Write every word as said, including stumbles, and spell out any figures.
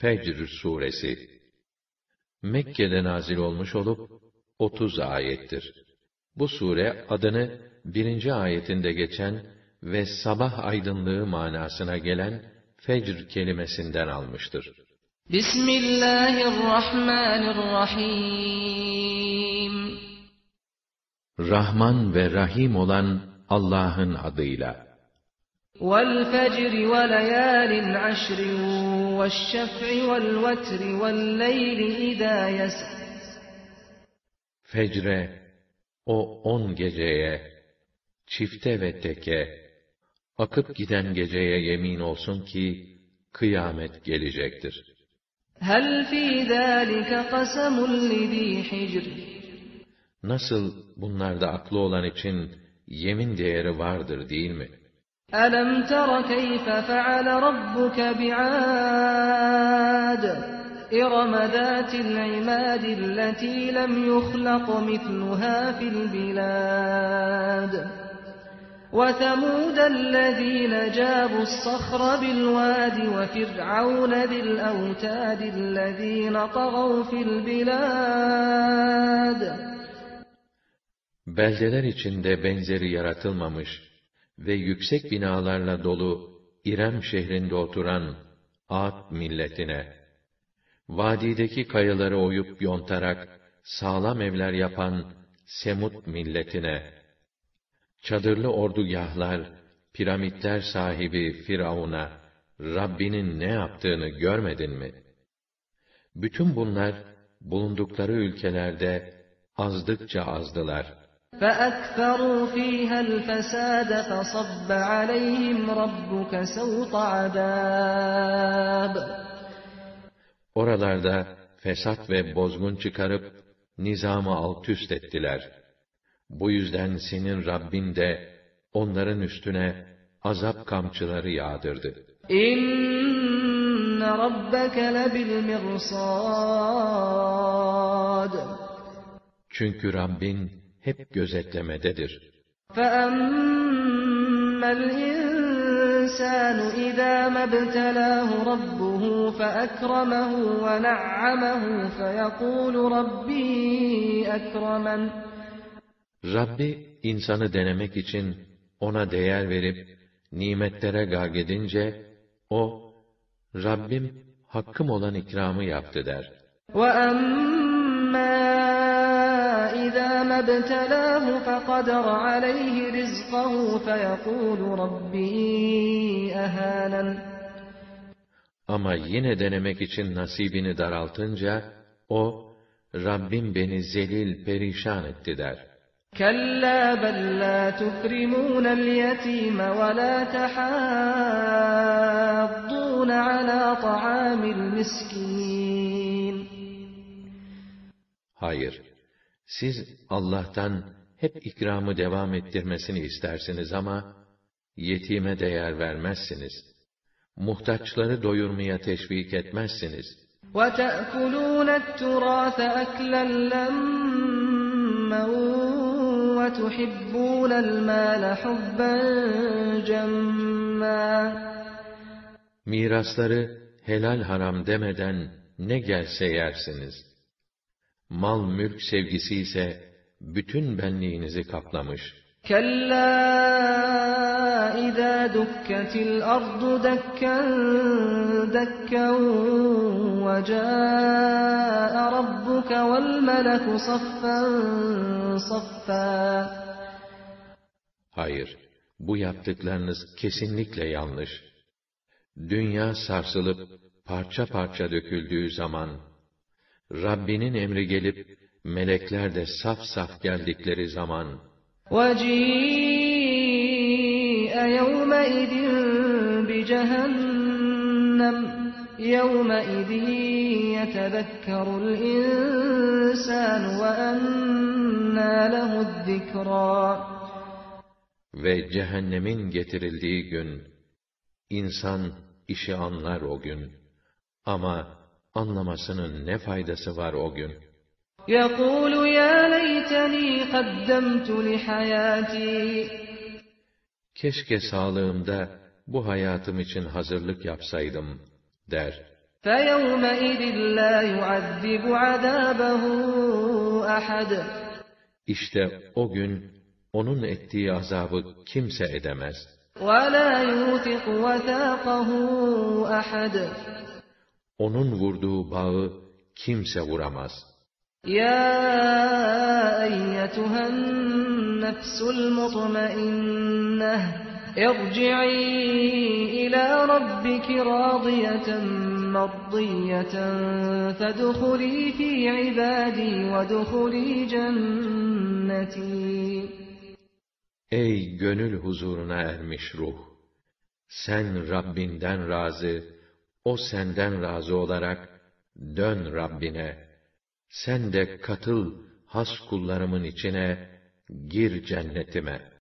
Fecr suresi Mekke'de nazil olmuş olup otuz ayettir. Bu sure adını birinci ayetinde geçen ve sabah aydınlığı manasına gelen fecr kelimesinden almıştır. Bismillahirrahmanirrahim. Rahman ve Rahim olan Allah'ın adıyla. وَالْفَجْرِ وَلَيَالٍ عَشْرٍ وَالشَّفْعِ وَالْوَتْرِ وَاللَّيْلِ إِذَا يَسْرِ. Fecre, o on geceye, çifte ve teke, akıp giden geceye yemin olsun ki, kıyamet gelecektir. هَلْ فِي ذَٰلِكَ قَسَمٌ لِذ۪ي حِجْرٍ. Nasıl bunlarda aklı olan için yemin değeri vardır değil mi? أَلَمْ تَرَ كَيْفَ فَعَلَ رَبُّكَ بِعَادٍ إِرَمَ ذَاتِ الْعِمَادِ الَّتِي لَمْ يُخْلَقْ مِثْلُهَا فِي الْبِلَادِ وَثَمُودَ الَّذِينَ جَابُوا الصَّخْرَ بِالْوَادِ وَفِرْعَوْنَ ذِي الْأَوْتَادِ الَّذِينَ طَغَوْا فِي الْبِلَادِ. Beldeler içinde benzeri yaratılmamış ve yüksek binalarla dolu İrem şehrinde oturan Ad milletine, vadideki kayaları oyup yontarak sağlam evler yapan Semud milletine, çadırlı ordugahlar, piramitler sahibi Firavun'a, Rabbinin ne yaptığını görmedin mi? Bütün bunlar, bulundukları ülkelerde azdıkça azdılar. فَأَكْثَرُوا فِيهَا الْفَسَادَ فَصَبَّ عَلَيْهِمْ رَبُّكَ سَوْطَ عَذَابٍ. Oralarda fesat ve bozgun çıkarıp nizamı altüst ettiler. Bu yüzden senin Rabbin de onların üstüne azap kamçıları yağdırdı. İnne rabbeke lebil mirsad. Çünkü Rabbin hep gözetlemededir. فَأَمَّا الْإِنسَانُ إِذَا مَا ابْتَلَاهُ رَبُّهُ فَأَكْرَمَهُ وَنَعَّمَهُ فَيَقُولُ رَبِّي أَكْرَمَنِ. Rabbi insanı denemek için ona değer verip nimetlere gâgedince o Rabbim hakkım olan ikramı yaptı der. وَأَمَّا إِذَا مَا ابْتَلَاهُ فَقَدَرَ عَلَيْهِ رِزْقَهُ فَيَقُولُ رَبِّي أَهَانَنِ. Ama yine denemek için nasibini daraltınca o Rabbim beni zelil perişan etti der. كَلَّا بَلْ لَا تُكْرِمُونَ الْيَتِيمَ وَلَا تَحَاضُّونَ عَلَى طَعَامِ الْمِسْكِينِ. Hayır, siz Allah'tan hep ikramı devam ettirmesini istersiniz ama yetime değer vermezsiniz. Muhtaçları doyurmaya teşvik etmezsiniz. وَتَأْكُلُونَ التُّرَاثَ أَكْلًا لَمًّا وَتُحِبُّونَ الْمَالَ حُبًّا جَمًّا. Mirasları helal haram demeden ne gelse yersiniz. Mal mülk sevgisi ise bütün benliğinizi kaplamış. كَلَّا إِذَا دُكَّتِ الْأَرْضُ دَكًّا دَكًّا وَجَاءَ رَبُّكَ وَالْمَلَكُ صَفًّا صَفًّا. Hayır, bu yaptıklarınız kesinlikle yanlış. Dünya sarsılıp parça parça döküldüğü zaman, Rabbinin emri gelip melekler de saf saf geldikleri zaman, وَجِيءَ يَوْمَئِذٍ بِجَهَنَّمَ يَوْمَئِذٍ يَتَذَكَّرُ الْإِنسَانُ وَأَنَّى لَهُ الذِّكْرَى. Ve cehennemin getirildiği gün, insan işi anlar o gün. Ama anlamasının ne faydası var o gün? يَقُولُ يَا لَيْتَنِي قَدَّمْتُ لِحَيَاتِي. Keşke sağlığımda bu hayatım için hazırlık yapsaydım, der. فَيَوْمَئِذٍ لَا يُعَذِّبُ عَذَابَهُ أَحَدٌ İşte o gün onun ettiği azabı kimse edemez. وَلَا يُوثِقُ وَثَاقَهُ أَحَدٌ Onun vurduğu bağı kimse vuramaz. يَا أَيَّتُهَا النَّفْسُ الْمُطْمَئِنَّةُ ارْجِعِي إِلَى رَبِّكِ رَاضِيَةً مَرْضِيَّةً فَادْخُلِي فِي عِبَادِي وَادْخُلِي جَنَّتِي Ey gönül huzuruna ermiş ruh! Sen Rabbinden razı, o senden razı olarak dön Rabbine. Sen de katıl has kullarımın içine, gir cennetime.